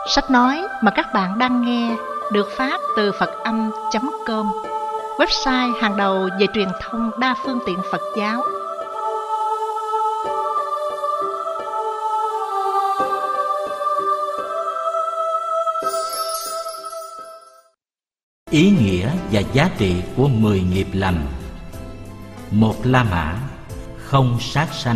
Sách nói mà các bạn đang nghe được phát từ Phật-âm.com, website hàng đầu về truyền thông đa phương tiện Phật giáo. Ý nghĩa và giá trị của 10 nghiệp lành. Một La Mã, không sát sanh.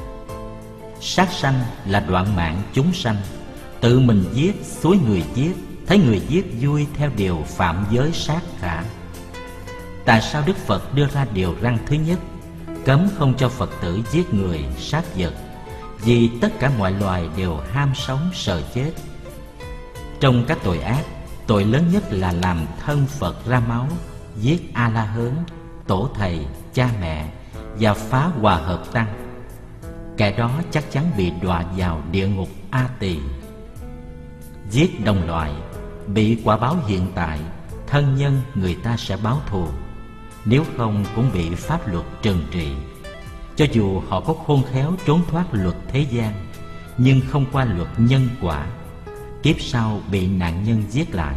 Sát sanh là đoạn mạng chúng sanh, tự mình giết, xúi người giết, thấy người giết vui theo điều phạm giới sát khả. Tại sao Đức Phật đưa ra điều răn thứ nhất, cấm không cho Phật tử giết người, sát vật? Vì tất cả mọi loài đều ham sống sợ chết. Trong các tội ác, tội lớn nhất là làm thân Phật ra máu, giết A-la-hớn, tổ thầy, cha mẹ và phá hòa hợp tăng. Kẻ đó chắc chắn bị đọa vào địa ngục A Tỳ. Giết đồng loại, bị quả báo hiện tại, thân nhân người ta sẽ báo thù, nếu không cũng bị pháp luật trừng trị. Cho dù họ có khôn khéo trốn thoát luật thế gian, nhưng không qua luật nhân quả, kiếp sau bị nạn nhân giết lại.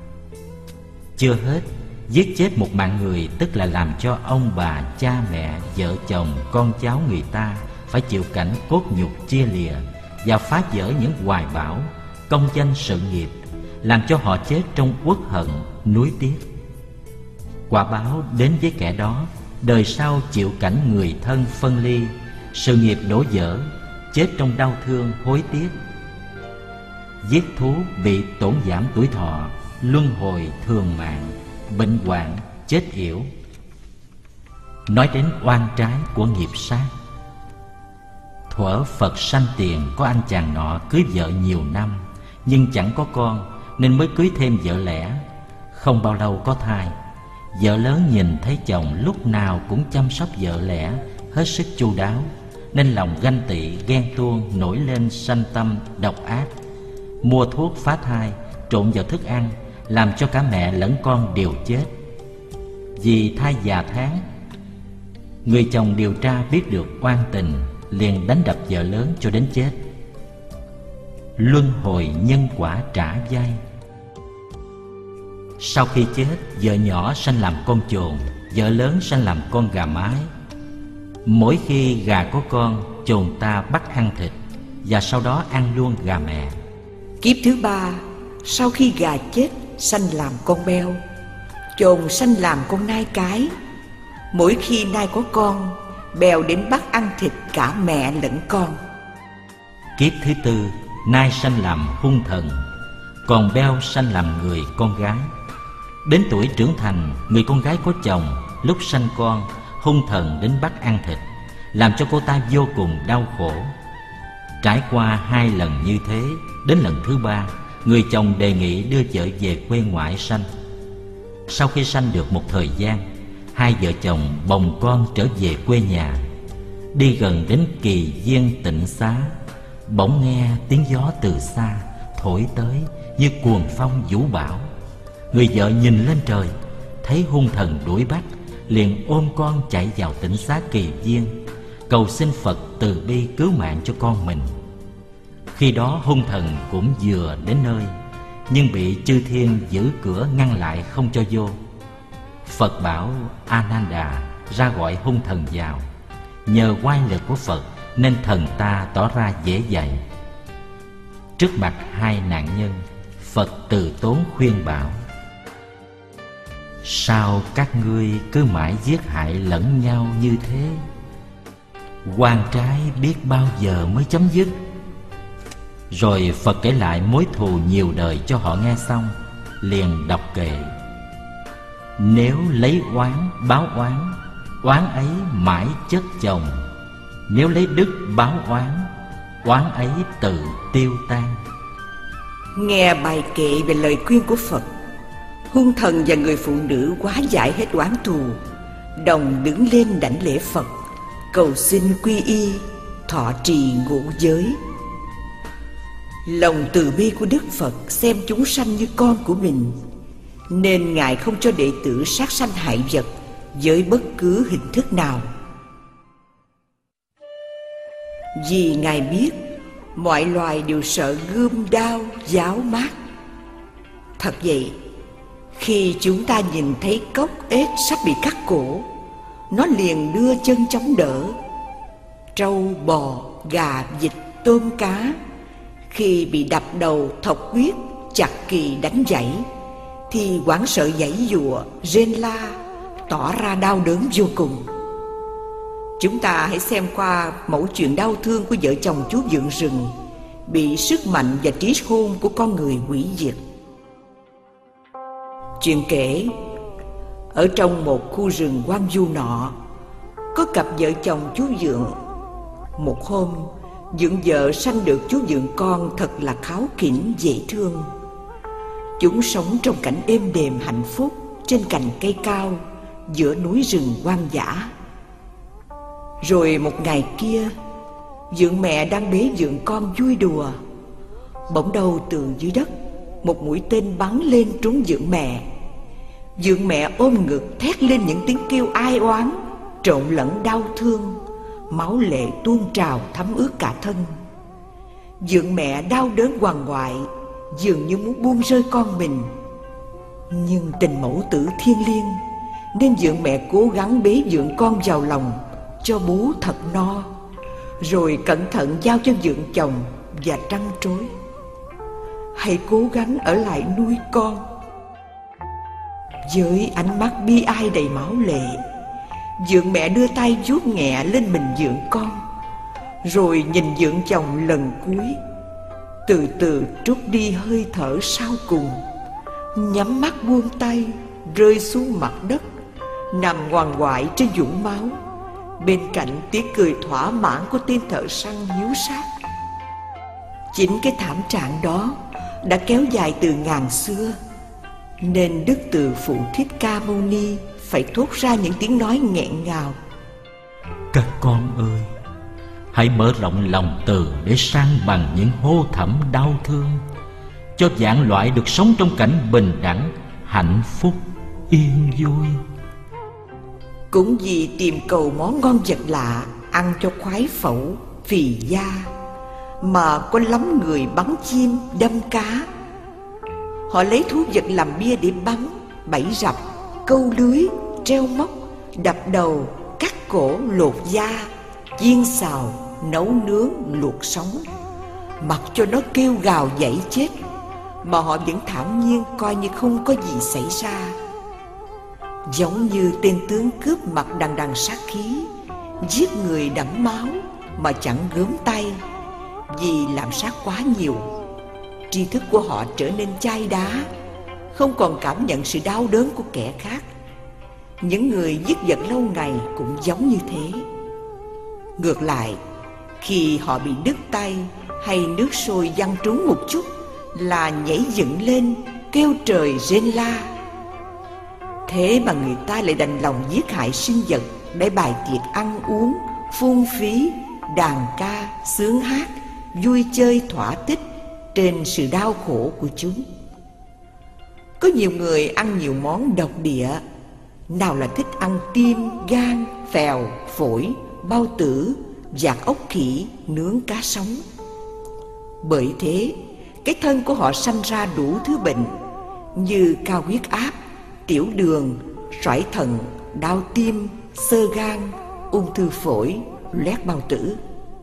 Chưa hết, giết chết một mạng người tức là làm cho ông bà, cha mẹ, vợ chồng, con cháu người ta phải chịu cảnh cốt nhục chia lìa và phá vỡ những hoài bão, công danh sự nghiệp, làm cho họ chết trong uất hận, nuối tiếc. Quả báo đến với kẻ đó, đời sau chịu cảnh người thân phân ly, sự nghiệp đổ vỡ, chết trong đau thương hối tiếc. Giết thú bị tổn giảm tuổi thọ, luân hồi thường mạng, bệnh hoạn, chết yểu. Nói đến oan trái của nghiệp sát. Thuở Phật sanh tiền, có anh chàng nọ cưới vợ nhiều năm, nhưng chẳng có con, nên mới cưới thêm vợ lẽ. Không bao lâu có thai. Vợ lớn nhìn thấy chồng lúc nào cũng chăm sóc vợ lẽ hết sức chu đáo, nên lòng ganh tị, ghen tuông nổi lên sanh tâm độc ác. Mua thuốc phá thai, trộn vào thức ăn, làm cho cả mẹ lẫn con đều chết. Vì thai già tháng, người chồng điều tra biết được oan tình, liền đánh đập vợ lớn cho đến chết. Luân hồi nhân quả trả dai. Sau khi chết, vợ nhỏ sanh làm con chồn, vợ lớn sanh làm con gà mái. Mỗi khi gà có con, chồn ta bắt ăn thịt, và sau đó ăn luôn gà mẹ. Kiếp thứ ba, sau khi gà chết, sanh làm con beo, chồn sanh làm con nai cái. Mỗi khi nai có con, bèo đến bắt ăn thịt cả mẹ lẫn con. Kiếp thứ tư, nai sanh làm hung thần, còn beo sanh làm người con gái. Đến tuổi trưởng thành, người con gái có chồng, lúc sanh con, hung thần đến bắt ăn thịt, làm cho cô ta vô cùng đau khổ. Trải qua 2 lần như thế, đến lần thứ 3, người chồng đề nghị đưa vợ về quê ngoại sanh. Sau khi sanh được một thời gian, hai vợ chồng bồng con trở về quê nhà. Đi gần đến Kỳ Viên Tịnh Xá, bỗng nghe tiếng gió từ xa thổi tới như cuồng phong vũ bão. Người vợ nhìn lên trời, thấy hung thần đuổi bắt, liền ôm con chạy vào Tịnh Xá Kỳ Viên, cầu xin Phật từ bi cứu mạng cho con mình. Khi đó hung thần cũng vừa đến nơi, nhưng bị chư thiên giữ cửa ngăn lại không cho vô. Phật bảo A-nan-đà ra gọi hung thần vào. Nhờ oai lực của Phật nên thần ta tỏ ra dễ dạy. Trước mặt hai nạn nhân, Phật từ tốn khuyên bảo: sao các ngươi cứ mãi giết hại lẫn nhau như thế? Oan trái biết bao giờ mới chấm dứt? Rồi Phật kể lại mối thù nhiều đời cho họ nghe xong, liền đọc kệ: nếu lấy oán báo oán, oán ấy mãi chất chồng. Nếu lấy đức báo oán, oán ấy tự tiêu tan. Nghe bài kệ về lời khuyên của Phật, hung thần và người phụ nữ hóa giải hết oán thù, đồng đứng lên đảnh lễ Phật, cầu xin quy y, thọ trì ngũ giới. Lòng từ bi của Đức Phật xem chúng sanh như con của mình, nên Ngài không cho đệ tử sát sanh hại vật với bất cứ hình thức nào. Vì Ngài biết Mọi loài đều sợ gươm đao giáo mát. Thật vậy, khi chúng ta nhìn thấy cóc ếch sắp bị cắt cổ, nó liền đưa chân chống đỡ. Trâu, bò, gà, vịt, tôm, cá khi bị đập đầu, thọc huyết, chặt kỳ, đánh giãy thì hoảng sợ giãy giụa, rên la, tỏ ra đau đớn vô cùng. Chúng ta hãy xem qua mẫu chuyện đau thương của vợ chồng chú vượn rừng bị sức mạnh và trí khôn của con người hủy diệt. Chuyện kể, ở trong một khu rừng hoang vu nọ, có cặp vợ chồng chú vượn. Một hôm, vượn vợ sanh được chú vượn con thật là kháu khỉnh dễ thương. Chúng sống trong cảnh êm đềm hạnh phúc trên cành cây cao giữa núi rừng hoang dã. Rồi một ngày kia, vượn mẹ đang bế vượn con vui đùa. Bỗng đâu từ dưới đất, một mũi tên bắn lên trúng vượn mẹ. Vượn mẹ ôm ngực thét lên những tiếng kêu ai oán, trộn lẫn đau thương. Máu lệ tuôn trào thấm ướt cả thân. Vượn mẹ đau đớn hoàng hoại, dường như muốn buông rơi con mình. Nhưng tình mẫu tử thiêng liêng, nên vượn mẹ cố gắng bế vượn con vào lòng cho bú thật no, rồi cẩn thận giao cho vượn chồng và trăn trối: hãy cố gắng ở lại nuôi con. Với ánh mắt bi ai đầy máu lệ, vượn mẹ đưa tay vuốt nhẹ lên mình vượn con, rồi nhìn vượn chồng lần cuối, từ từ trút đi hơi thở sau cùng, nhắm mắt buông tay, rơi xuống mặt đất, nằm ngoằn ngoại trên vũng máu, bên cạnh tiếng cười thỏa mãn của tên thợ săn hiếu sát. Chính cái thảm trạng đó đã kéo dài từ ngàn xưa, nên Đức Từ Phụ Thích Ca Mâu Ni phải thốt ra những tiếng nói nghẹn ngào: các con ơi, hãy mở rộng lòng từ để san bằng những hô thẳm đau thương, cho vạn loại được sống trong cảnh bình đẳng, hạnh phúc, yên vui. Cũng vì tìm cầu món ngon vật lạ ăn cho khoái phẩu, phì da, mà có lắm người bắn chim, đâm cá. Họ lấy thú vật làm bia để bắn, bẫy rập, câu lưới, treo móc, đập đầu, cắt cổ, lột da, chiên xào, nấu nướng, luộc sống. Mặc cho nó kêu gào giãy chết, mà họ vẫn thản nhiên coi như không có gì xảy ra. Giống như tên tướng cướp mặt đằng đằng sát khí, giết người đẫm máu mà chẳng gớm tay, vì làm sát quá nhiều. Tri thức của họ trở nên chai đá, không còn cảm nhận sự đau đớn của kẻ khác. Những người giết vật lâu ngày cũng giống như thế. Ngược lại, khi họ bị đứt tay hay nước sôi văng trúng một chút là nhảy dựng lên kêu trời rên la. Thế mà người ta lại đành lòng giết hại sinh vật để bài tiệc ăn uống, phung phí, đàn ca, xướng hát, vui chơi thỏa thích trên sự đau khổ của chúng. Có nhiều người ăn nhiều món độc địa, nào là thích ăn tim, gan, phèo, phổi, bao tử, dạt ốc khỉ, nướng cá sống. Bởi thế, cái thân của họ sanh ra đủ thứ bệnh như cao huyết áp, tiểu đường, sỏi thận, đau tim, xơ gan, ung thư phổi, loét bao tử.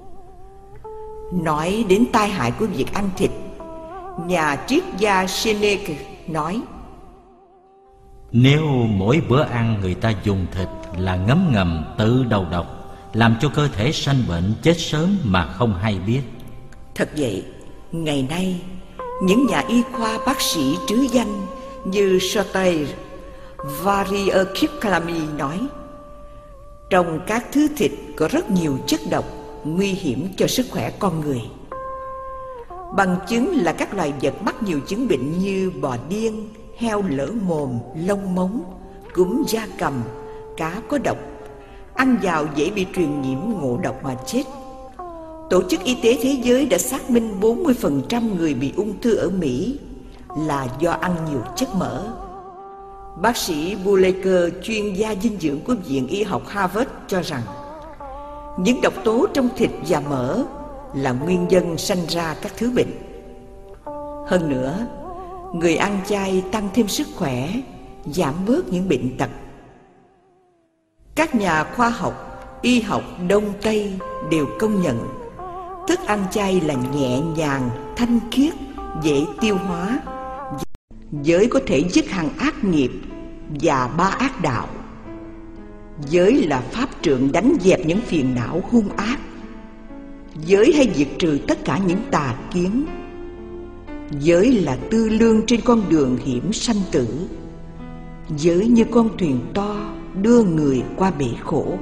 Nói đến tai hại của việc ăn thịt, nhà triết gia Seneca nói: nếu mỗi bữa ăn người ta dùng thịt là ngấm ngầm tự đầu độc, làm cho cơ thể sanh bệnh chết sớm mà không hay biết. Thật vậy, ngày nay những nhà y khoa bác sĩ trứ danh như Soter, Varier-Kiklami nói: trong các thứ thịt có rất nhiều chất độc nguy hiểm cho sức khỏe con người. Bằng chứng là các loài vật mắc nhiều chứng bệnh như bò điên, heo lở mồm, lông móng, cúm gia cầm, cá có độc, ăn vào dễ bị truyền nhiễm ngộ độc mà chết. Tổ chức Y tế Thế giới đã xác minh 40% người bị ung thư ở Mỹ là do ăn nhiều chất mỡ. Bác sĩ Buleker, chuyên gia dinh dưỡng của Viện Y học Harvard cho rằng những độc tố trong thịt và mỡ là nguyên nhân sanh ra các thứ bệnh. Hơn nữa, người ăn chay tăng thêm sức khỏe, giảm bớt những bệnh tật. Các nhà khoa học, y học Đông Tây đều công nhận thức ăn chay là nhẹ nhàng, thanh khiết, dễ tiêu hóa, giới có thể dứt hẳn ác nghiệp và ba ác đạo. Giới là pháp trượng đánh dẹp những phiền não hung ác. Giới hay diệt trừ tất cả những tà kiến. Giới là tư lương trên con đường hiểm sanh tử. Giới như con thuyền to đưa người qua bể khổ.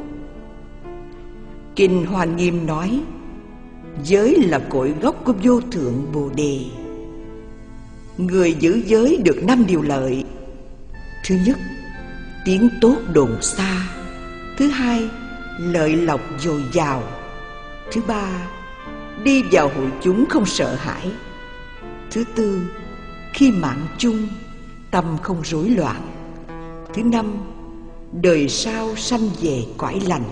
Kinh Hoa Nghiêm nói, giới là cội gốc của vô thượng Bồ Đề. Người giữ giới được 5 điều lợi. Thứ nhất, tiếng tốt đồn xa. Thứ hai, lợi lộc dồi dào. Thứ ba, đi vào hội chúng không sợ hãi. Thứ tư, khi mạng chung, tâm không rối loạn. Thứ năm, đời sau sanh về cõi lành.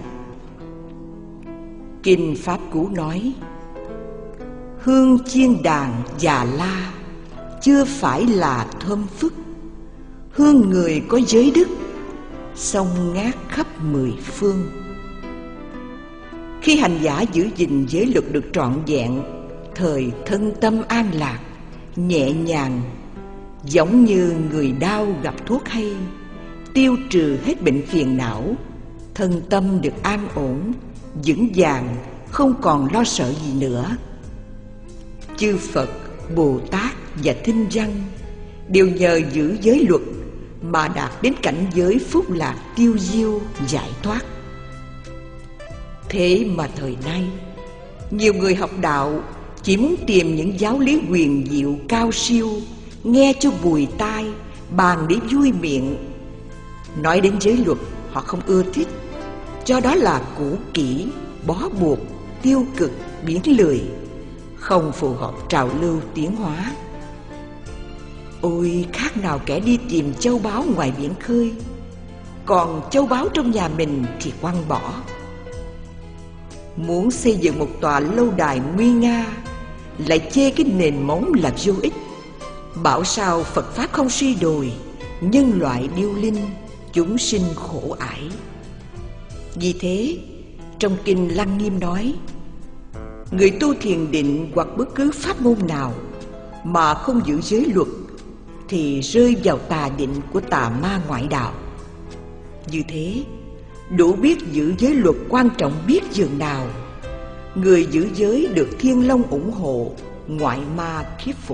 Kinh Pháp Cú nói, hương chiên đàn già la chưa phải là thơm phức, hương người có giới đức sông ngát khắp 10 phương. Khi hành giả giữ gìn giới luật được trọn vẹn, thời thân tâm an lạc, nhẹ nhàng, giống như người đau gặp thuốc hay, tiêu trừ hết bệnh phiền não, thân tâm được an ổn, vững vàng, không còn lo sợ gì nữa. Chư Phật, Bồ Tát và Thinh Văn đều nhờ giữ giới luật mà đạt đến cảnh giới phúc lạc tiêu diêu giải thoát. Thế mà thời nay, nhiều người học đạo chỉ muốn tìm những giáo lý huyền diệu cao siêu, nghe cho bùi tai, bàn để vui miệng. Nói đến giới luật, họ không ưa thích, cho đó là cũ kỹ, bó buộc, tiêu cực, biến lười, không phù hợp trào lưu tiến hóa. Ôi, khác nào kẻ đi tìm châu báu ngoài biển khơi, còn châu báu trong nhà mình thì quăng bỏ. Muốn xây dựng một tòa lâu đài nguy nga, lại chê cái nền móng là vô ích, bảo sao Phật Pháp không suy đồi, nhân loại điêu linh, chúng sinh khổ ải. Vì thế, trong Kinh Lăng Nghiêm nói, người tu thiền định hoặc bất cứ pháp môn nào mà không giữ giới luật thì rơi vào tà định của tà ma ngoại đạo. Như thế, đủ biết giữ giới luật quan trọng biết dường nào, người giữ giới được Thiên Long ủng hộ, ngoại ma thuyết phục.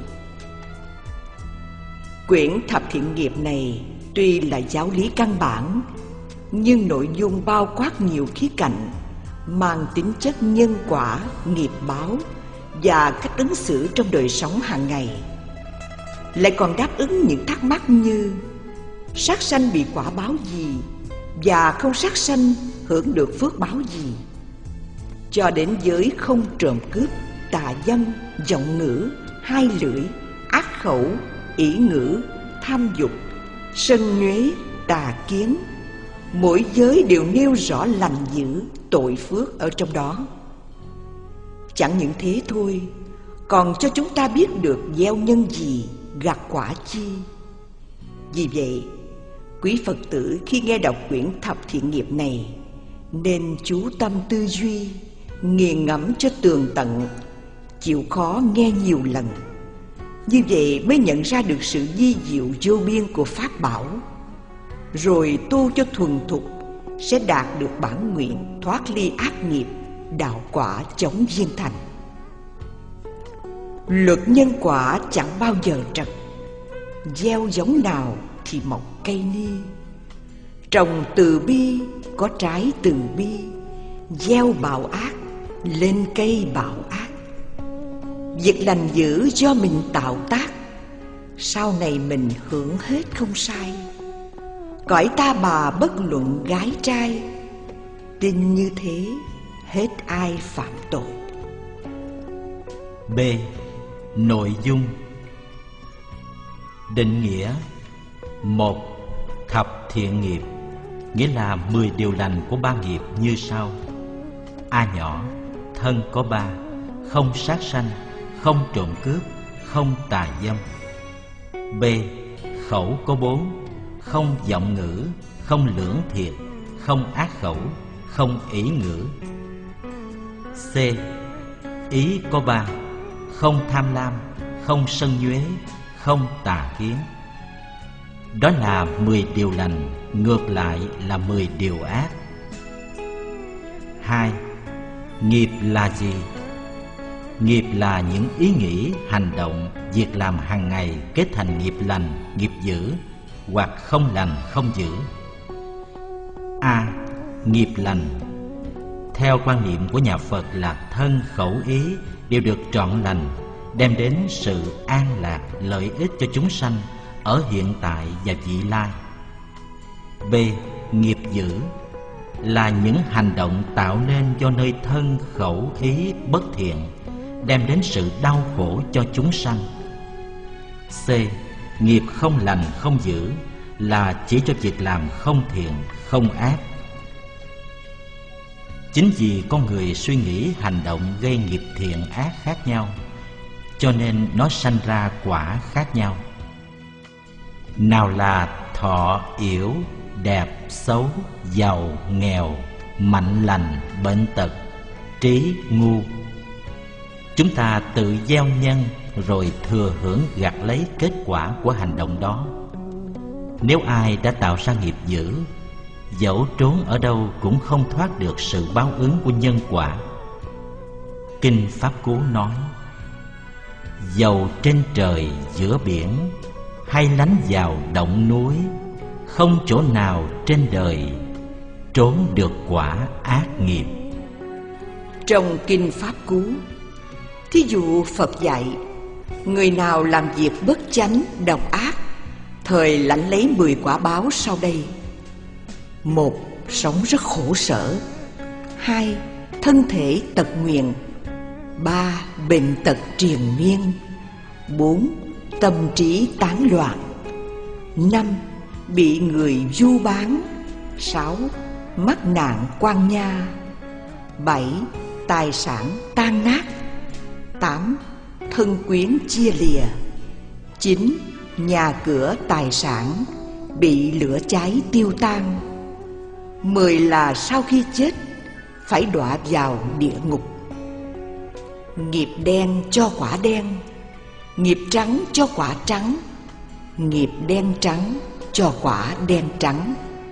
Quyển Thập Thiện Nghiệp này tuy là giáo lý căn bản, nhưng nội dung bao quát nhiều khía cạnh, mang tính chất nhân quả, nghiệp báo và cách ứng xử trong đời sống hàng ngày. Lại còn đáp ứng những thắc mắc như sát sanh bị quả báo gì và không sát sanh hưởng được phước báo gì, cho đến giới không trộm cướp, tà dâm, vọng ngữ, hai lưỡi, ác khẩu, ỷ ngữ, tham dục, sân nhuế, tà kiến. Mỗi giới đều nêu rõ lành dữ, tội phước ở trong đó. Chẳng những thế thôi, còn cho chúng ta biết được gieo nhân gì, gặt quả chi. Vì vậy, quý Phật tử khi nghe đọc quyển Thập Thiện Nghiệp này nên chú tâm tư duy, nghiền ngẫm cho tường tận, chịu khó nghe nhiều lần. Như vậy mới nhận ra được sự vi diệu vô biên của Pháp bảo, rồi tu cho thuần thục sẽ đạt được bản nguyện thoát ly ác nghiệp, đạo quả chóng viên thành. Luật nhân quả chẳng bao giờ trật, gieo giống nào thì mọc cây ni. Trồng từ bi có trái từ bi, gieo bạo ác lên cây bạo ác. Việc lành dữ do mình tạo tác, sau này mình hưởng hết không sai. Cõi ta bà bất luận gái trai, tin như thế hết ai phạm tội. B. Nội dung. Định nghĩa. 1. Thập thiện nghiệp, nghĩa là 10 điều lành của ba nghiệp như sau. A nhỏ, thân có ba, không sát sanh, không trộm cướp, không tà dâm. B. Khẩu có 4: không vọng ngữ, không lưỡng thiệt, không ác khẩu, không ỷ ngữ. C. Ý có 3: không tham lam, không sân nhuế, không tà kiến. Đó là 10 điều lành, ngược lại là 10 điều ác. 2. Nghiệp là gì? Nghiệp là những ý nghĩ, hành động, việc làm hàng ngày kết thành nghiệp lành, nghiệp dữ, hoặc không lành, không dữ. A. Nghiệp lành. Theo quan niệm của nhà Phật là thân, khẩu, ý đều được trọn lành, đem đến sự an lạc, lợi ích cho chúng sanh ở hiện tại và vị lai. B. Nghiệp dữ là những hành động tạo nên do nơi thân, khẩu, ý bất thiện, đem đến sự đau khổ cho chúng sanh. C. Nghiệp không lành, không dữ là chỉ cho việc làm không thiện, không ác. Chính vì con người suy nghĩ, hành động gây nghiệp thiện ác khác nhau, cho nên nó sanh ra quả khác nhau. Nào là thọ, yểu, đẹp, xấu, giàu, nghèo, mạnh, lành, bệnh tật, trí, ngu. Chúng ta tự gieo nhân rồi thừa hưởng gặt lấy kết quả của hành động đó. Nếu ai đã tạo ra nghiệp dữ, dẫu trốn ở đâu cũng không thoát được sự báo ứng của nhân quả. Kinh Pháp Cú nói: dầu trên trời giữa biển, hay lánh vào động núi, không chỗ nào trên đời trốn được quả ác nghiệp. Trong Kinh Pháp Cú, thí dụ Phật dạy, người nào làm việc bất chánh, độc ác, thời lãnh lấy 10 quả báo sau đây. 1. Sống rất khổ sở. 2. Thân thể tật nguyền. 3. Bệnh tật triền miên. 4. Tâm trí tán loạn. 5. Bị người vu bán. 6. Mắc nạn quan nha. 7. Tài sản tan nát. 8. Thân quyến chia lìa. 9. Nhà cửa tài sản bị lửa cháy tiêu tan. 10 là sau khi chết phải đọa vào địa ngục. Nghiệp đen cho quả đen, nghiệp trắng cho quả trắng, nghiệp đen trắng cho quả đen trắng.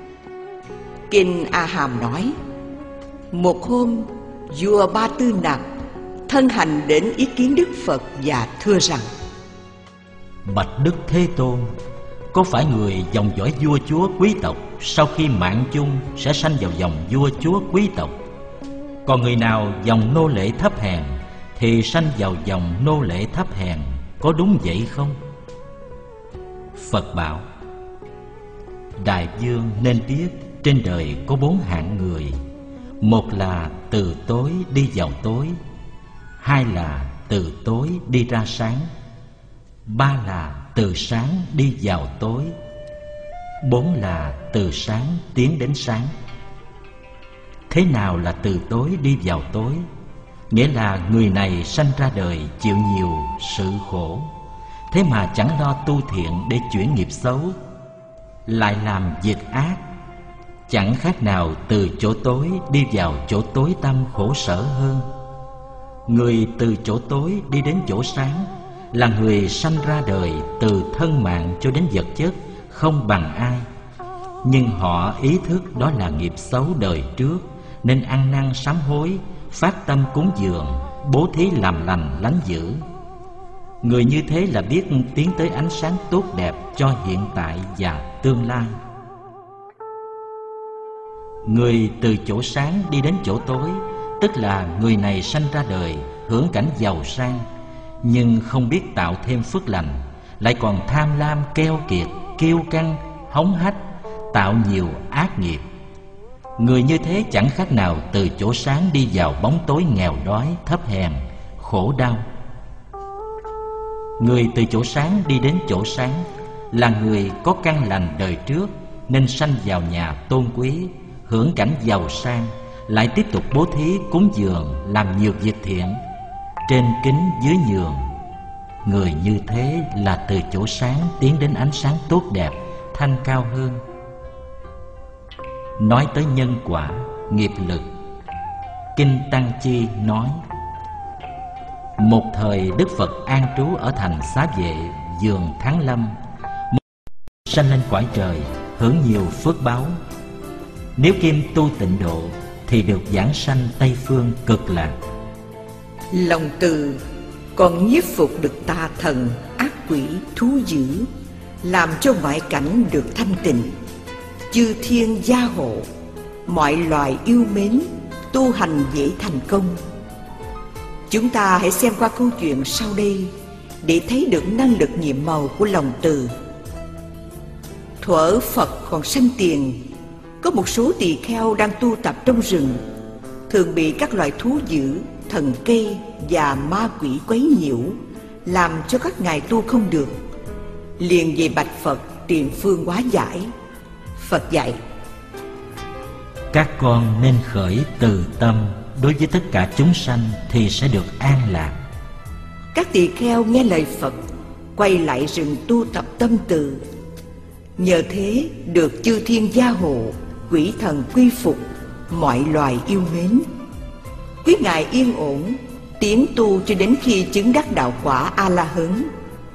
Kinh A Hàm nói: một hôm, vua Ba Tư Nặc thân hành đến ý kiến Đức Phật và thưa rằng: bạch Đức Thế Tôn, có phải người dòng dõi vua chúa quý tộc sau khi mạng chung sẽ sanh vào dòng vua chúa quý tộc? Còn người nào dòng nô lệ thấp hèn thì sanh vào dòng nô lệ thấp hèn, có đúng vậy không? Phật bảo: đại vương nên biết trên đời có 4 hạng người. 1 là từ tối đi vào tối. 2 là từ tối đi ra sáng. 3 là từ sáng đi vào tối. 4 là từ sáng tiến đến sáng. Thế nào là từ tối đi vào tối? Nghĩa là người này sanh ra đời chịu nhiều sự khổ, thế mà chẳng lo tu thiện để chuyển nghiệp xấu, lại làm việc ác. Chẳng khác nào từ chỗ tối đi vào chỗ tối tăm khổ sở hơn. Người từ chỗ tối đi đến chỗ sáng là người sanh ra đời từ thân mạng cho đến vật chất không bằng ai. Nhưng họ ý thức đó là nghiệp xấu đời trước, nên ăn năn sám hối, phát tâm cúng dường, bố thí làm lành lánh dữ. Người như thế là biết tiến tới ánh sáng tốt đẹp cho hiện tại và tương lai. Người từ chỗ sáng đi đến chỗ tối, tức là người này sanh ra đời hưởng cảnh giàu sang, nhưng không biết tạo thêm phước lành, lại còn tham lam keo kiệt, kiêu căng, hống hách, tạo nhiều ác nghiệp. Người như thế chẳng khác nào từ chỗ sáng đi vào bóng tối nghèo đói, thấp hèn, khổ đau. Người từ chỗ sáng đi đến chỗ sáng là người có căn lành đời trước, nên sanh vào nhà tôn quý, hưởng cảnh giàu sang, lại tiếp tục bố thí cúng dường, làm nhiều việc thiện. trên kính dưới nhường. Người như thế là từ chỗ sáng tiến đến ánh sáng tốt đẹp, thanh cao hơn. Nói tới nhân quả, nghiệp lực, Kinh Tăng Chi nói: một thời Đức Phật an trú ở thành Xá Vệ, vườn Thắng Lâm, sanh lên cõi trời, hưởng nhiều phước báu. Nếu kim tu tịnh độ thì được giảng sanh Tây Phương Cực Lạc. Lòng từ còn nhiếp phục được tà thần, ác quỷ, thú dữ, làm cho ngoại cảnh được thanh tịnh. Chư thiên gia hộ, mọi loài yêu mến, tu hành dễ thành công. Chúng ta hãy xem qua câu chuyện sau đây để thấy được năng lực nhiệm màu của lòng từ. Thuở Phật còn sanh tiền, có một số tỳ kheo đang tu tập trong rừng, thường bị các loài thú dữ, thần cây và ma quỷ quấy nhiễu, làm cho các ngài tu không được. Liền về bạch Phật tiền phương hóa giải. Phật dạy: các con nên khởi từ tâm đối với tất cả chúng sanh thì sẽ được an lạc. Các tỳ kheo nghe lời Phật, quay lại rừng tu tập tâm từ. Nhờ thế được chư thiên gia hộ, quỷ thần quy phục, mọi loài yêu mến. Quý ngài yên ổn tiến tu cho đến khi chứng đắc đạo quả A-la-hán.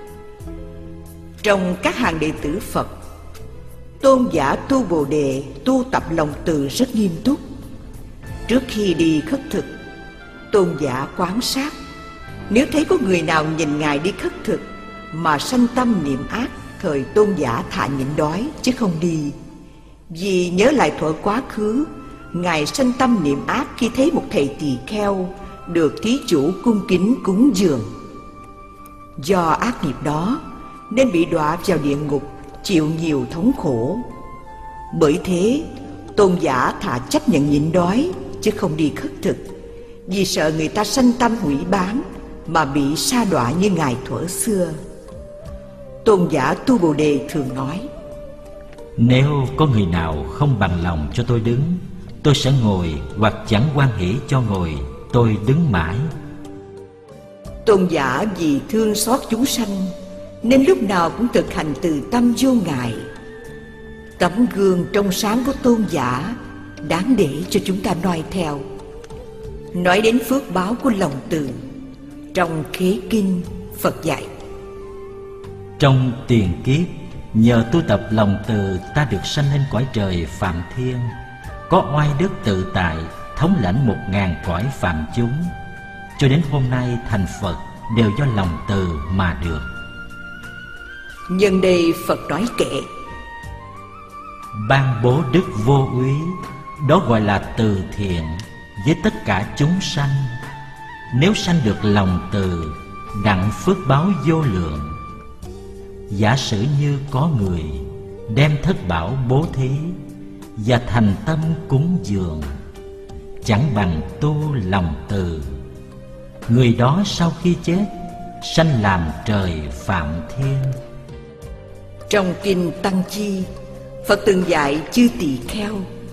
Trong các hàng đệ tử Phật, tôn giả Tu Bồ Đề tu tập lòng từ rất nghiêm túc. Trước khi đi khất thực, tôn giả quán sát, nếu thấy có người nào nhìn ngài đi khất thực mà sanh tâm niệm ác, thời tôn giả thà nhịn đói chứ không đi. Vì nhớ lại thuở quá khứ, ngài sanh tâm niệm ác khi thấy một thầy tỳ kheo được thí chủ cung kính cúng dường. Do ác nghiệp đó nên bị đọa vào địa ngục, chịu nhiều thống khổ. Bởi thế tôn giả thà chấp nhận nhịn đói chứ không đi khất thực, vì sợ người ta sanh tâm hủy bán mà bị sa đọa như ngài thuở xưa. Tôn giả Tu Bồ Đề thường nói: nếu có người nào không bằng lòng cho tôi đứng, tôi sẽ ngồi, hoặc chẳng hoan hỷ cho ngồi, tôi đứng mãi. Tôn giả vì thương xót chúng sanh nên lúc nào cũng thực hành từ tâm vô ngại. Tấm gương trong sáng của tôn giả đáng để cho chúng ta noi theo. Nói đến phước báo của lòng từ, trong Khế Kinh Phật dạy: trong tiền kiếp, nhờ tu tập lòng từ, ta được sanh lên cõi trời Phạm Thiên, có oai đức tự tại, thống lãnh 1000 cõi phàm chúng. Cho đến hôm nay thành Phật đều do lòng từ mà được. Nhân đây Phật nói kệ: ban bố đức vô úy, đó gọi là từ thiện với tất cả chúng sanh. Nếu sanh được lòng từ, đặng phước báo vô lượng. Giả sử như có người đem thất bảo bố thí và thành tâm cúng dường, chẳng bằng tu lòng từ. Người đó sau khi chết sanh làm trời Phạm Thiên. Trong Kinh Tăng Chi, Phật từng dạy chư tỳ kheo: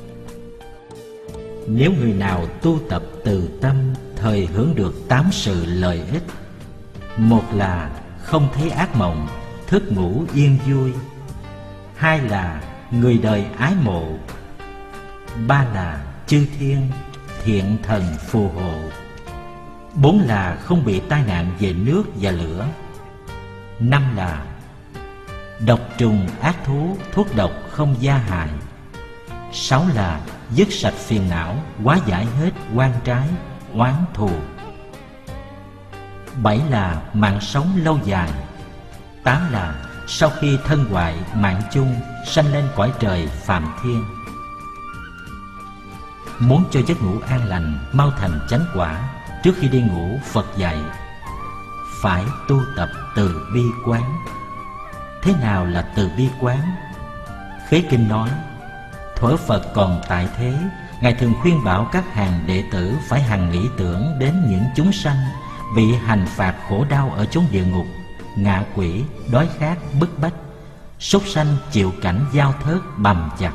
nếu người nào tu tập từ tâm, thời hưởng được 8 sự lợi ích. Một là không thấy ác mộng, thức ngủ yên vui. Hai là người đời ái mộ. Ba là chư thiên, thiện thần phù hộ. 4 là không bị tai nạn về nước và lửa. 5 là độc trùng ác thú, thuốc độc không gia hại. 6 là dứt sạch phiền não, hóa giải hết oan trái, oán thù. 7 là mạng sống lâu dài. 8 là sau khi thân hoại mạng chung, sanh lên cõi trời Phạm Thiên. Muốn cho giấc ngủ an lành, mau thành chánh quả, trước khi đi ngủ Phật dạy phải tu tập từ bi quán. Thế nào là từ bi quán? Khế Kinh nói: thuở Phật còn tại thế, ngài thường khuyên bảo các hàng đệ tử phải hằng nghĩ tưởng đến những chúng sanh bị hành phạt khổ đau ở chốn địa ngục, ngạ quỷ, đói khát, bức bách, súc sanh chịu cảnh dao thớt bầm chặt,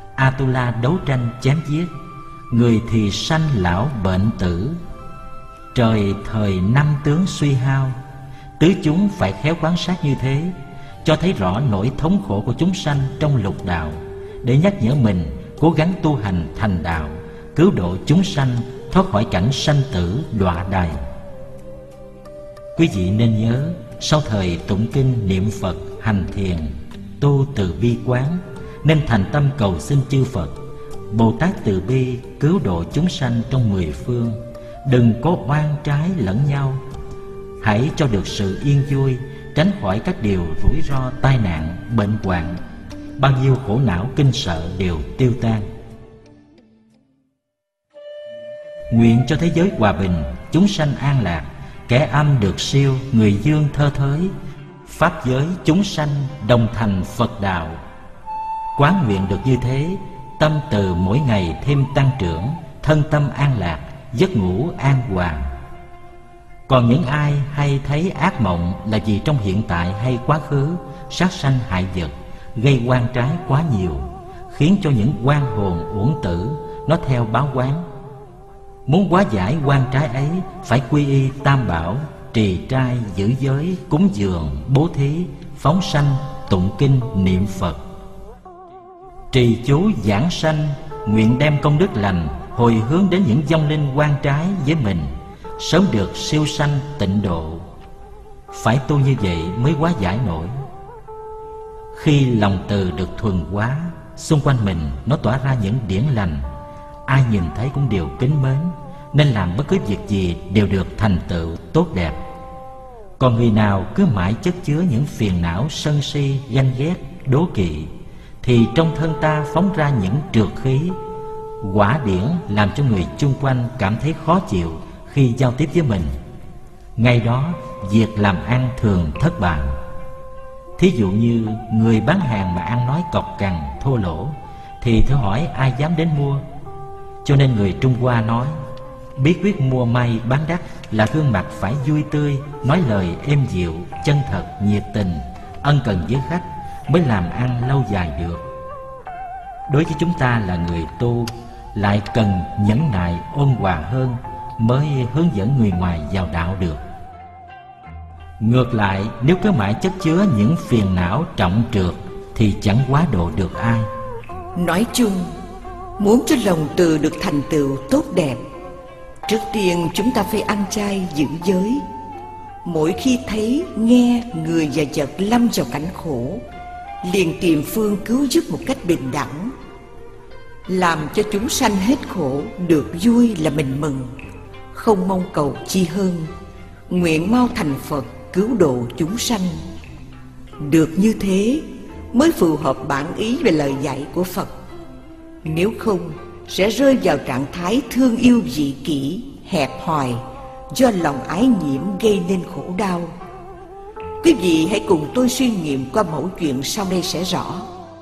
Atula đấu tranh chém giết, người thì sanh lão bệnh tử. Trời thời năm tướng suy hao, tứ chúng phải khéo quan sát như thế, cho thấy rõ nỗi thống khổ của chúng sanh trong lục đạo, để nhắc nhở mình cố gắng tu hành thành đạo, cứu độ chúng sanh thoát khỏi cảnh sanh tử đọa đày. Quý vị nên nhớ, sau thời tụng kinh niệm Phật hành thiền, tu từ bi quán, nên thành tâm cầu xin chư Phật, Bồ Tát từ bi cứu độ chúng sanh trong mười phương. Đừng có oan trái lẫn nhau, hãy cho được sự yên vui, tránh khỏi các điều rủi ro, tai nạn, bệnh hoạn. Bao nhiêu khổ não kinh sợ đều tiêu tan. Nguyện cho thế giới hòa bình, chúng sanh an lạc, kẻ âm được siêu, người dương thơ thới, pháp giới chúng sanh đồng thành Phật đạo. Quán nguyện được như thế, tâm từ mỗi ngày thêm tăng trưởng, thân tâm an lạc, giấc ngủ an hòa. Còn những ai hay thấy ác mộng là vì trong hiện tại hay quá khứ sát sanh hại vật, gây oan trái quá nhiều, khiến cho những oan hồn uổng tử nó theo báo oán. Muốn hóa giải oan trái ấy, phải quy y tam bảo, trì trai giữ giới, cúng dường, bố thí, phóng sanh, tụng kinh niệm Phật. Trì chú giảng sanh, nguyện đem công đức lành hồi hướng đến những vong linh oan trái với mình, sớm được siêu sanh tịnh độ. Phải tu như vậy mới hóa giải nổi. Khi lòng từ được thuần hóa, xung quanh mình nó tỏa ra những điển lành, ai nhìn thấy cũng đều kính mến, nên làm bất cứ việc gì đều được thành tựu tốt đẹp. Còn người nào cứ mãi chất chứa những phiền não sân si, ganh ghét, đố kỵ, thì trong thân ta phóng ra những trượt khí, hỏa điển làm cho người chung quanh cảm thấy khó chịu khi giao tiếp với mình. Ngay đó việc làm ăn thường thất bại. Thí dụ như người bán hàng mà ăn nói cọc cằn thô lỗ, thì thử hỏi ai dám đến mua. Cho nên người Trung Hoa nói, bí quyết mua may bán đắt là gương mặt phải vui tươi, nói lời êm dịu, chân thật, nhiệt tình, ân cần với khách, mới làm ăn lâu dài được. Đối với chúng ta là người tu, lại cần nhẫn nại ôn hòa hơn, mới hướng dẫn người ngoài vào đạo được. Ngược lại, nếu cứ mãi chất chứa những phiền não trọng trược, thì chẳng hóa độ được ai. Nói chung, muốn cho lòng từ được thành tựu tốt đẹp, trước tiên chúng ta phải ăn chay giữ giới. Mỗi khi thấy, nghe người và vật lâm vào cảnh khổ, liền tìm phương cứu giúp một cách bình đẳng, làm cho chúng sanh hết khổ, được vui là mình mừng, không mong cầu chi hơn, nguyện mau thành Phật cứu độ chúng sanh. Được như thế mới phù hợp bản ý về lời dạy của Phật. Nếu không, sẽ rơi vào trạng thái thương yêu dị kỷ, hẹp hòi, do lòng ái nhiễm gây nên khổ đau. Quý vị hãy cùng tôi suy nghiệm qua mẫu chuyện sau đây sẽ rõ.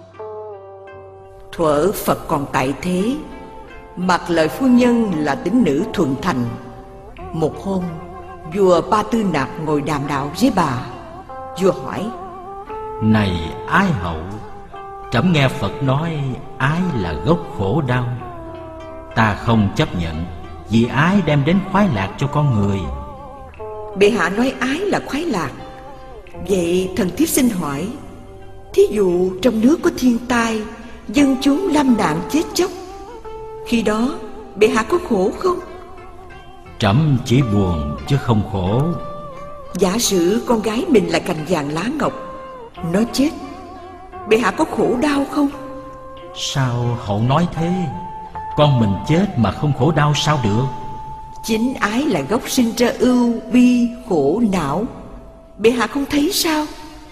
Thuở Phật còn tại thế, Mạc Lợi phu nhân là tín nữ thuần thành. Một hôm, vua Ba Tư Nạp ngồi đàm đạo với bà. Vua hỏi: Này ái hậu, trẫm nghe Phật nói ái là gốc khổ đau. Ta không chấp nhận, vì ái đem đến khoái lạc cho con người. Bệ hạ nói ái là khoái lạc. Vậy thần thiếp xin hỏi, thí dụ trong nước có thiên tai, dân chúng lâm nạn chết chóc, khi đó bệ hạ có khổ không? Trẫm chỉ buồn chứ không khổ. Giả sử con gái mình là cành vàng lá ngọc, nó chết, bệ hạ có khổ đau không? Sao hậu nói thế? Con mình chết mà không khổ đau sao được? Chính ái là gốc sinh ra ưu bi khổ não, bệ hạ không thấy sao?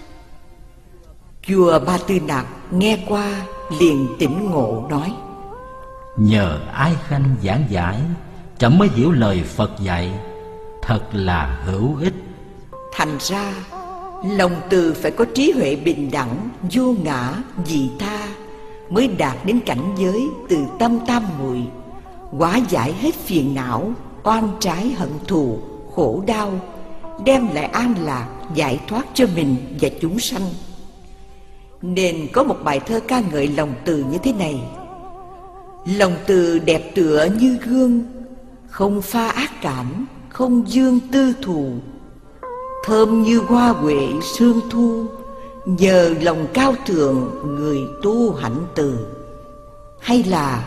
Vua Ba Tư Nạp nghe qua liền tỉnh ngộ nói: Nhờ ái khanh giảng giải, trẫm mới hiểu lời Phật dạy, thật là hữu ích. Thành ra lòng từ phải có trí huệ bình đẳng, vô ngã, vị tha, mới đạt đến cảnh giới từ tâm tam muội, hóa giải hết phiền não, oan trái hận thù, khổ đau, đem lại an lạc, giải thoát cho mình và chúng sanh. Nên có một bài thơ ca ngợi lòng từ như thế này: Lòng từ đẹp tựa như gương, không pha ác cảm, không dương tư thù. Thơm như hoa huệ sương thu, nhờ lòng cao thượng người tu hạnh từ. Hay là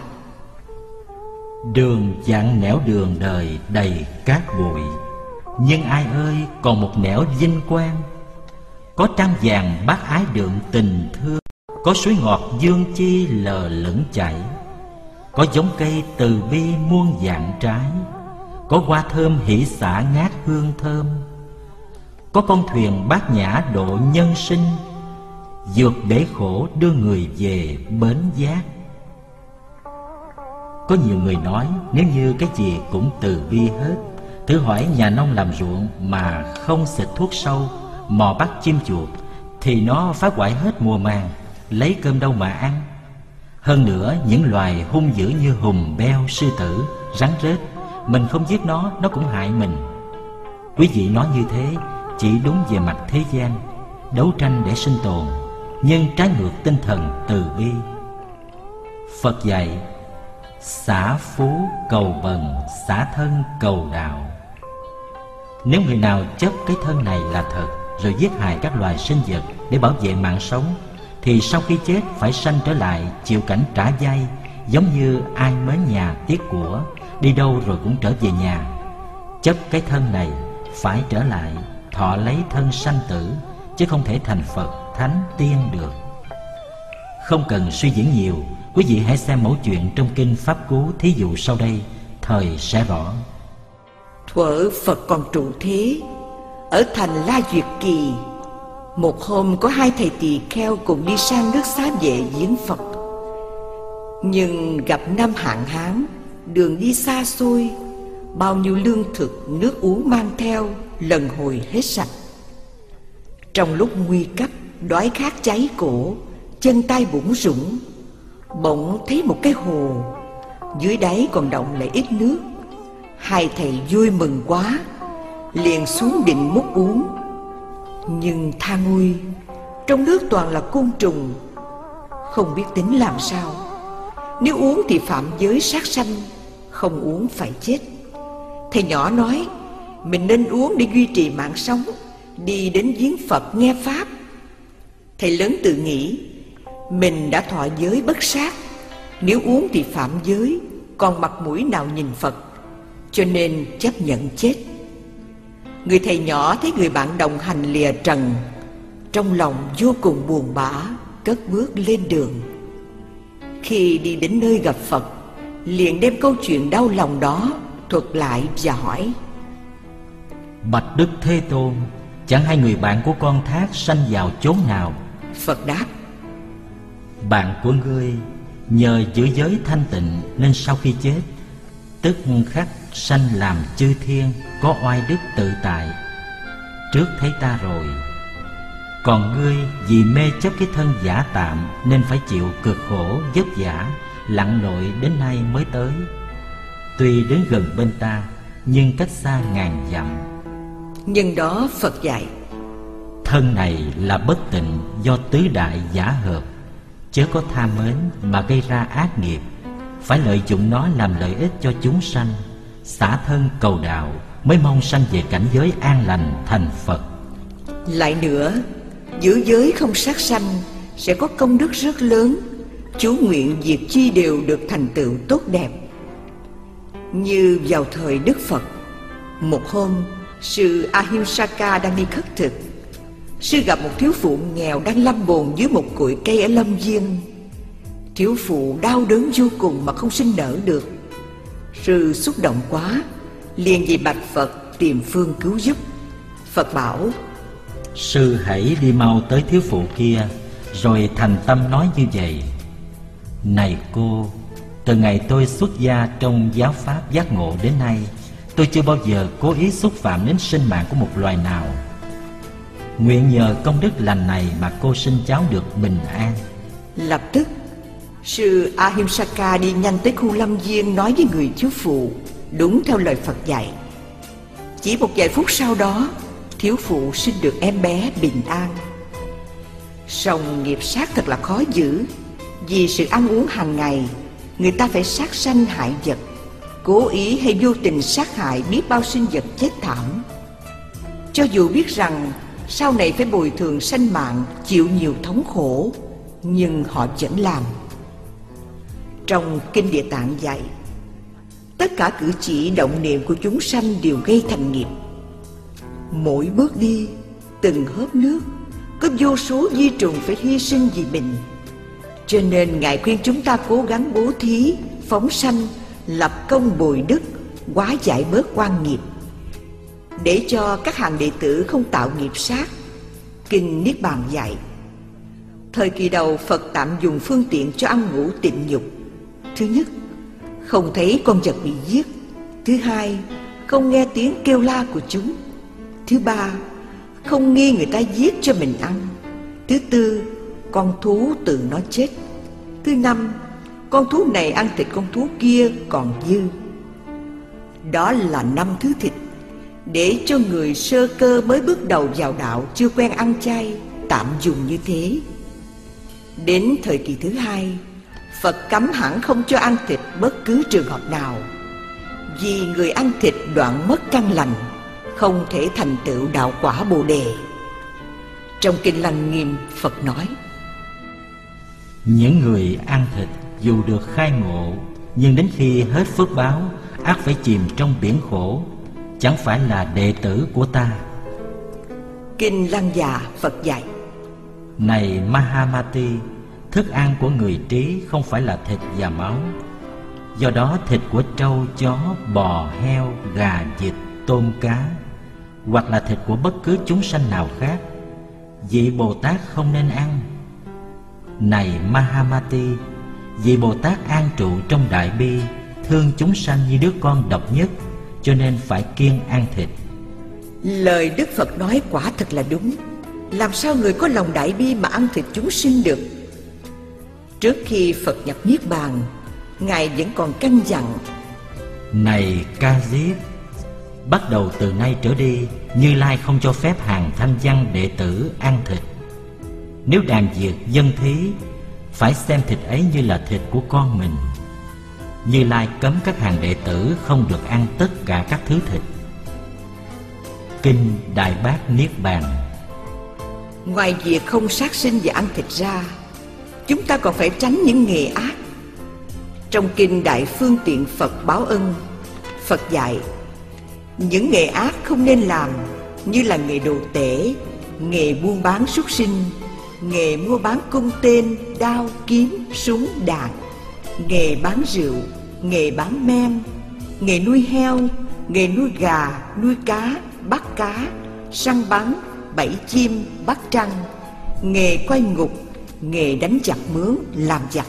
đường dặn nẻo đường đời đầy cát bụi, nhưng ai ơi còn một nẻo vinh quang. Có trăng vàng bác ái đượm tình thương, có suối ngọt dương chi lờ lững chảy, có giống cây từ bi muôn dạng trái, có hoa thơm hỷ xả ngát hương thơm, có con thuyền bát nhã độ nhân sinh, vượt bể khổ đưa người về bến giác. Có nhiều người nói nếu như cái gì cũng từ bi hết, thử hỏi nhà nông làm ruộng mà không xịt thuốc sâu, mò bắt chim chuột, thì nó phá hoại hết mùa màng, lấy cơm đâu mà ăn. Hơn nữa những loài hung dữ như hùng, beo, sư tử, rắn rết, mình không giết nó cũng hại mình. Quý vị nói như thế chỉ đúng về mặt thế gian, đấu tranh để sinh tồn, nhưng trái ngược tinh thần từ bi. Phật dạy xả phú cầu bần, xả thân cầu đạo. Nếu người nào chấp cái thân này là thật, rồi giết hại các loài sinh vật để bảo vệ mạng sống, thì sau khi chết phải sanh trở lại chịu cảnh trả dai, giống như ai mến nhà tiếc của, đi đâu rồi cũng trở về nhà. Chấp cái thân này phải trở lại thọ lấy thân sanh tử, chứ không thể thành Phật, Thánh, Tiên được. Không cần suy diễn nhiều, quý vị hãy xem mẫu chuyện trong kinh Pháp Cú thí dụ sau đây, thời sẽ rõ. Thuở Phật còn trụ thế, ở thành La Duyệt Kỳ, một hôm có hai thầy tỳ kheo cùng đi sang nước Xá Vệ viếng Phật. Nhưng gặp năm hạn hán, đường đi xa xôi, bao nhiêu lương thực, nước uống mang theo lần hồi hết sạch. Trong lúc nguy cấp, đói khát cháy cổ, chân tay bủn rủn, bỗng thấy một cái hồ, dưới đáy còn đọng lại ít nước. Hai thầy vui mừng quá, liền xuống định múc uống. Nhưng tha ôi, trong nước toàn là côn trùng, không biết tính làm sao. Nếu uống thì phạm giới sát sanh, không uống phải chết. Thầy nhỏ nói mình nên uống để duy trì mạng sống, đi đến viếng Phật nghe Pháp. Thầy lớn tự nghĩ mình đã thọ giới bất sát, nếu uống thì phạm giới, còn mặt mũi nào nhìn Phật, cho nên chấp nhận chết. Người thầy nhỏ thấy người bạn đồng hành lìa trần, trong lòng vô cùng buồn bã, cất bước lên đường. Khi đi đến nơi gặp Phật, liền đem câu chuyện đau lòng đó thuật lại và hỏi: Bạch Đức Thế Tôn, chẳng hay người bạn của con thác sanh vào chốn nào? Phật đáp: Bạn của ngươi nhờ giữ giới thanh tịnh, nên sau khi chết tức khắc sanh làm chư thiên, có oai đức tự tại, trước thấy ta rồi. Còn ngươi vì mê chấp cái thân giả tạm, nên phải chịu cực khổ vất vả, lặn lội đến nay mới tới. Tuy đến gần bên ta, nhưng cách xa ngàn dặm. Nhân đó Phật dạy: Thân này là bất tịnh do tứ đại giả hợp, chớ có tham mến mà gây ra ác nghiệp. Phải lợi dụng nó làm lợi ích cho chúng sanh, xả thân cầu đạo, mới mong sanh về cảnh giới an lành thành Phật. Lại nữa, giữ giới không sát sanh sẽ có công đức rất lớn, chú nguyện việc chi đều được thành tựu tốt đẹp. Như vào thời Đức Phật, một hôm sư Ahimsaka đang đi khất thực. Sư gặp một thiếu phụ nghèo đang lâm bồn dưới một cội cây ở lâm viên. Thiếu phụ đau đớn vô cùng mà không sinh nở được. Sư xúc động quá, liền về bạch Phật tìm phương cứu giúp. Phật bảo: Sư hãy đi mau tới thiếu phụ kia, rồi thành tâm nói như vậy: Này cô, từ ngày tôi xuất gia trong giáo pháp giác ngộ đến nay, tôi chưa bao giờ cố ý xúc phạm đến sinh mạng của một loài nào. Nguyện nhờ công đức lành này mà cô sinh cháu được bình an. Lập tức sư Ahimsaka đi nhanh tới khu lâm viên, nói với người thiếu phụ đúng theo lời Phật dạy. Chỉ một vài phút sau đó, thiếu phụ sinh được em bé bình an. Song nghiệp sát thật là khó giữ, vì sự ăn uống hàng ngày, người ta phải sát sanh hại vật. cố ý hay vô tình sát hại biết bao sinh vật chết thảm. Cho dù biết rằng sau này phải bồi thường sanh mạng, chịu nhiều thống khổ, nhưng họ vẫn làm. Trong Kinh Địa Tạng dạy, tất cả cử chỉ động niệm của chúng sanh đều gây thành nghiệp. Mỗi bước đi, từng hớp nước, có vô số vi trùng phải hy sinh vì mình. Cho nên Ngài khuyên chúng ta cố gắng bố thí, phóng sanh, lập công bồi đức, hóa giải bớt oan nghiệp, để cho các hàng đệ tử không tạo nghiệp sát. Kinh Niết Bàn dạy, thời kỳ đầu Phật tạm dùng phương tiện cho ăn ngủ tịnh nhục. Thứ nhất, không thấy con vật bị giết. Thứ hai, không nghe tiếng kêu la của chúng. Thứ ba, không nghi người ta giết cho mình ăn. Thứ tư, con thú tự nó chết. Thứ năm, con thú này ăn thịt con thú kia còn dư. Đó là 5 thứ thịt để cho người sơ cơ mới bước đầu vào đạo, chưa quen ăn chay, tạm dùng như thế. Đến thời kỳ thứ hai, Phật cấm hẳn không cho ăn thịt bất cứ trường hợp nào, vì người ăn thịt đoạn mất căn lành, không thể thành tựu đạo quả Bồ Đề. Trong Kinh Lăng Nghiêm, Phật nói, những người ăn thịt dù được khai ngộ, nhưng đến khi hết phước báo, ắt phải chìm trong biển khổ, chẳng phải là đệ tử của ta. Kinh Lăng Già, Phật dạy, này Mahamati, thức ăn của người trí không phải là thịt và máu. Do đó thịt của trâu, chó, bò, heo, gà, vịt, tôm, cá, hoặc là thịt của bất cứ chúng sanh nào khác, vị Bồ Tát không nên ăn. Này Mahamati, vị Bồ Tát an trụ trong đại bi, thương chúng sanh như đứa con độc nhất, cho nên phải kiêng ăn thịt. Lời Đức Phật nói quả thật là đúng. Làm sao người có lòng đại bi mà ăn thịt chúng sinh được? Trước khi Phật nhập Niết Bàn, Ngài vẫn còn căn dặn, này Ca Diếp, bắt đầu từ nay trở đi, Như Lai không cho phép hàng thanh văn đệ tử ăn thịt. Nếu đàn diệt dân thí, phải xem thịt ấy như là thịt của con mình. Như Lai cấm các hàng đệ tử không được ăn tất cả các thứ thịt. Kinh Đại Bát Niết Bàn. Ngoài việc không sát sinh và ăn thịt ra, chúng ta còn phải tránh những nghề ác. Trong Kinh Đại Phương Tiện Phật Báo Ân, Phật dạy, những nghề ác không nên làm như là nghề đồ tể, nghề buôn bán súc sinh, nghề mua bán cung tên, đao, kiếm, súng, đạn, nghề bán rượu, nghề bán men, nghề nuôi heo, nghề nuôi gà, nuôi cá, bắt cá, săn bắn, bẫy chim, bắt trăng, nghề quay ngục, nghề đánh giặc mướn, làm giặc.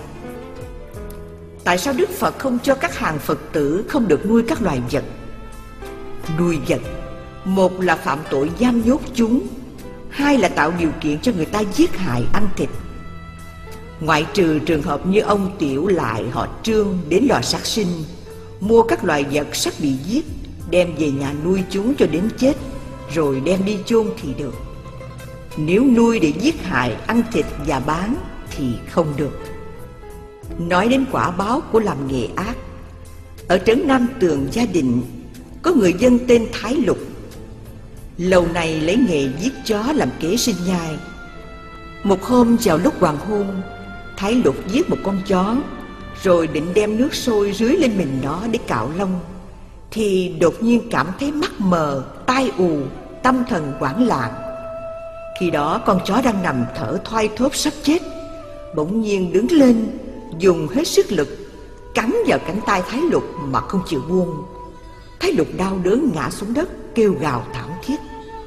Tại sao Đức Phật không cho các hàng Phật tử không được nuôi các loài vật? Nuôi vật, một là phạm tội giam nhốt chúng, hai là tạo điều kiện cho người ta giết hại ăn thịt. Ngoại trừ trường hợp như ông Tiểu Lại họ Trương đến lò sát sinh, mua các loài vật sắp bị giết, đem về nhà nuôi chúng cho đến chết, rồi đem đi chôn thì được. Nếu nuôi để giết hại, ăn thịt và bán thì không được. Nói đến quả báo của làm nghề ác, ở trấn Nam Tường Gia Định có người dân tên Thái Lục. Lâu này lấy nghề giết chó làm kế sinh nhai. Một hôm vào lúc hoàng hôn, Thái Lục giết một con chó, rồi định đem nước sôi rưới lên mình nó để cạo lông, thì đột nhiên cảm thấy mắt mờ, tai ù, tâm thần hoảng loạn. Khi đó con chó đang nằm thở thoi thóp sắp chết, bỗng nhiên đứng lên, dùng hết sức lực cắn vào cánh tay Thái Lục mà không chịu buông. Thái Lục đau đớn ngã xuống đất, kêu gào thảm thiết.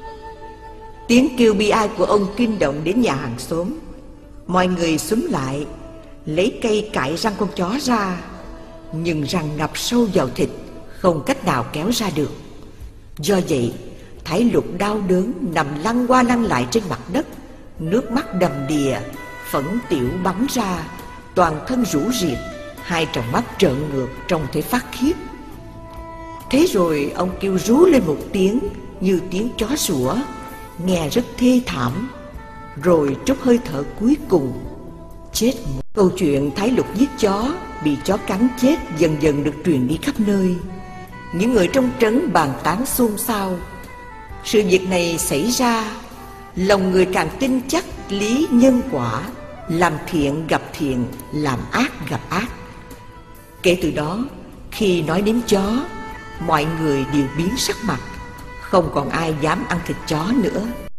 Tiếng kêu bi ai của ông kinh động đến nhà hàng xóm. Mọi người xúm lại, lấy cây cạy răng con chó ra, nhưng răng ngập sâu vào thịt, không cách nào kéo ra được. Do vậy, Thái Lục đau đớn nằm lăn qua lăn lại trên mặt đất, nước mắt đầm đìa, phẫn tiểu bắn ra, toàn thân rũ rịt, hai tròng mắt trợn ngược trông thấy phát khiếp. Thế rồi ông kêu rú lên một tiếng như tiếng chó sủa, nghe rất thê thảm, rồi trút hơi thở cuối cùng chết. Câu chuyện Thái Lục giết chó bị chó cắn chết dần dần được truyền đi khắp nơi. Những người trong trấn bàn tán xôn xao. Sự việc này xảy ra, lòng người càng tin chắc lý nhân quả, làm thiện gặp thiện, làm ác gặp ác. Kể từ đó, khi nói đến chó, mọi người đều biến sắc mặt, không còn ai dám ăn thịt chó nữa.